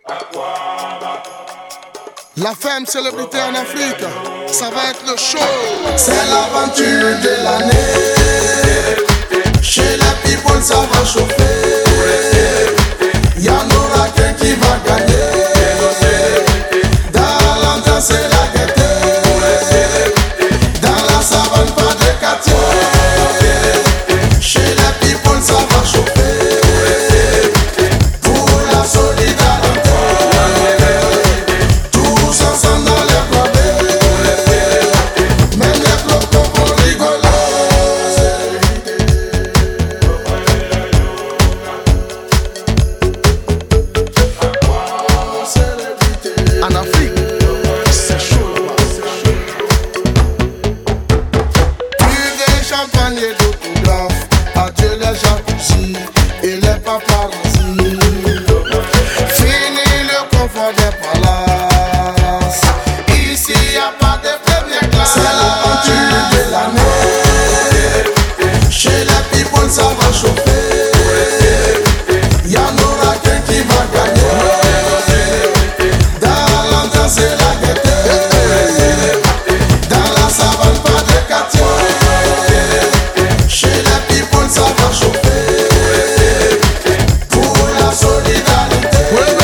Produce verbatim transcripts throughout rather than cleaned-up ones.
La femme célébrité en Afrique, ça va être le show. C'est l'aventure de l'année. Chez la people, ça va chauffer. Y'en aura qu'un qui va gagner. Dans l'ambiance et la gaieté. Dans la savane, pas de quartier. Chez la people, ça va chauffer. Pour la solidarité. Tous ensemble dans les clubs. Même les locaux vont rigoler. En Afrique, c'est chaud là-bas. Buvez champagne et d'autographes. Adieu les jalousies et les paparazzis. Fini le confort des palaces. Ici y a pas de première classe. C'est l'aventure de l'année. Chez les people, ça va chauffer. Y'en aura qu'un qui va gagner. Dans l'ambiance et la gaieté. Dans la savane, pas de quartier. Chez les people, ça va chauffer. Pour la solidarité.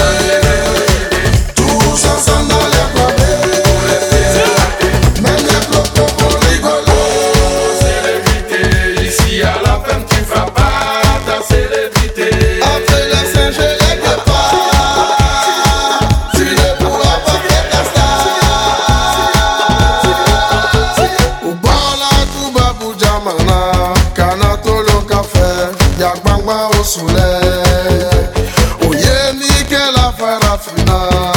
Tous ensemble dans les clubs. Même les locaux vont rigoler. Ici à la femme tu feras pas ta célébrité. Après les singes et les guépards, tu ne pourras pas faire ta star. Ubala tuba bujamana, kanatolo café, yagbangba au soleil. Oye Mikel a fait la finale.